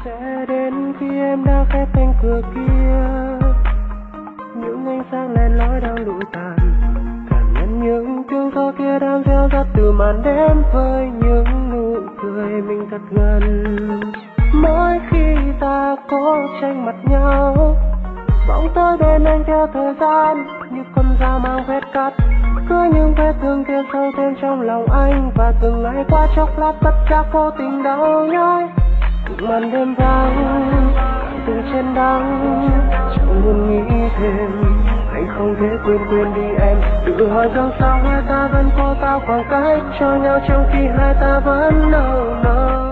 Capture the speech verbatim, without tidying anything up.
sẽ đến khi em đã khép cánh cửa kia. Những ánh sáng len lói đang lụi tàn, cảm nhận những tiếng gió kia đang reo rắt từ màn đêm với những nụ cười mình thật gần. Mỗi khi ta có tranh mặt nhau, bóng tối bên anh theo thời gian như con dao mang vết cắt, cứ những vết thương kia sâu thêm trong lòng anh. Và từng ngày qua chốc lát bất giác vô tình đau nhói, từng màn đêm vắng từng trên đắng, chẳng muốn nghĩ thêm. Anh không thể quên quên đi em, tự hỏi rằng sao hai ta vẫn cố tạo khoảng cách cho nhau trong khi hai ta vẫn nâu nâu.